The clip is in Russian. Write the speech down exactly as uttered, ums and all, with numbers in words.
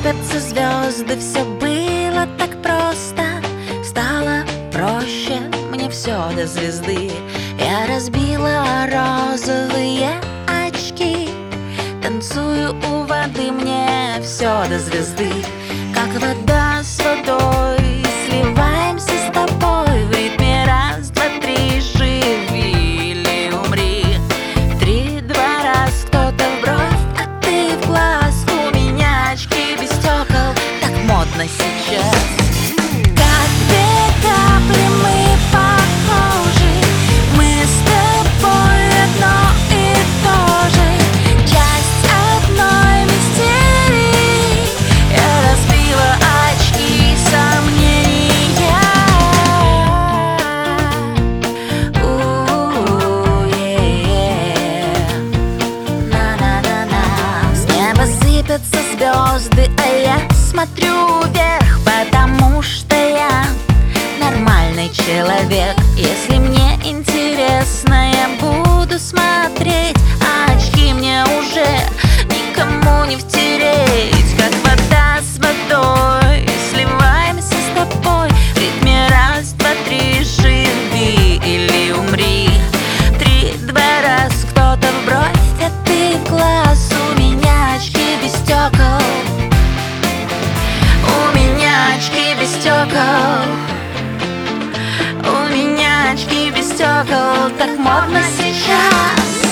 сыпятся звезды, все было так просто. Стало проще мне все до звезды. Я разбила розовые очки, танцую у воды, мне все до звезды. Как вода с водой, сливаемся с тобой в ритме раз, два, три, живи или умри. Три, два, раз, кто-то в бровь, а ты в глаз. У меня очки без стекол, так модно сейчас. Как две капли мы похожи, мы с тобой одно и то же, часть одной мистерии. Я разбила очки сомнения. У-у-у-е-е. На-на-на-на. С неба сыпятся звезды, а я смотрю вверх, потому что я нормальный человек. Если мне интересно, я буду смотреть, а очки мне уже никому не втереть. Как вода с водой, сливаемся с тобой в ритме раз, два, три, живи или умри. Три, два, раз, кто-то в бровь, а ты в глаз. У меня очки без стекол, у меня очки без стекол, у меня очки без стекол, так модно сейчас.